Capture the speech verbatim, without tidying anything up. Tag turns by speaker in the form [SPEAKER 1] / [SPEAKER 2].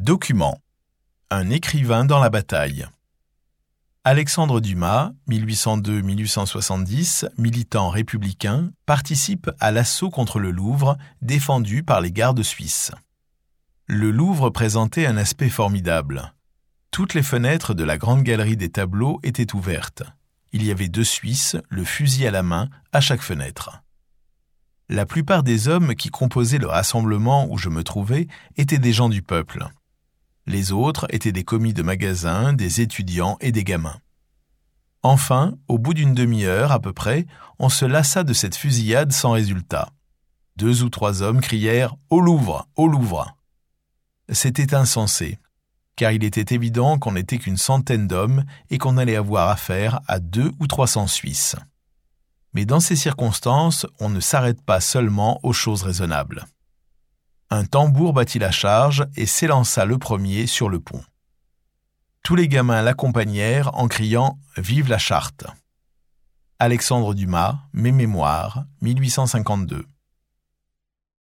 [SPEAKER 1] Document. Un écrivain dans la bataille. Alexandre Dumas, mille huit cent deux à mille huit cent soixante-dix, militant républicain, participe à l'assaut contre le Louvre, défendu par les gardes suisses. Le Louvre présentait un aspect formidable. Toutes les fenêtres de la grande galerie des tableaux étaient ouvertes. Il y avait deux Suisses, le fusil à la main, à chaque fenêtre. La plupart des hommes qui composaient le rassemblement où je me trouvais étaient des gens du peuple. Les autres étaient des commis de magasins, des étudiants et des gamins. Enfin, au bout d'une demi-heure à peu près, on se lassa de cette fusillade sans résultat. Deux ou trois hommes crièrent « Au Louvre, au Louvre !» C'était insensé, car il était évident qu'on n'était qu'une centaine d'hommes et qu'on allait avoir affaire à deux ou trois cents Suisses. Mais dans ces circonstances, on ne s'arrête pas seulement aux choses raisonnables. Un tambour battit la charge et s'élança le premier sur le pont. Tous les gamins l'accompagnèrent en criant « Vive la Charte !» Alexandre Dumas, Mes mémoires, mille huit cent cinquante-deux.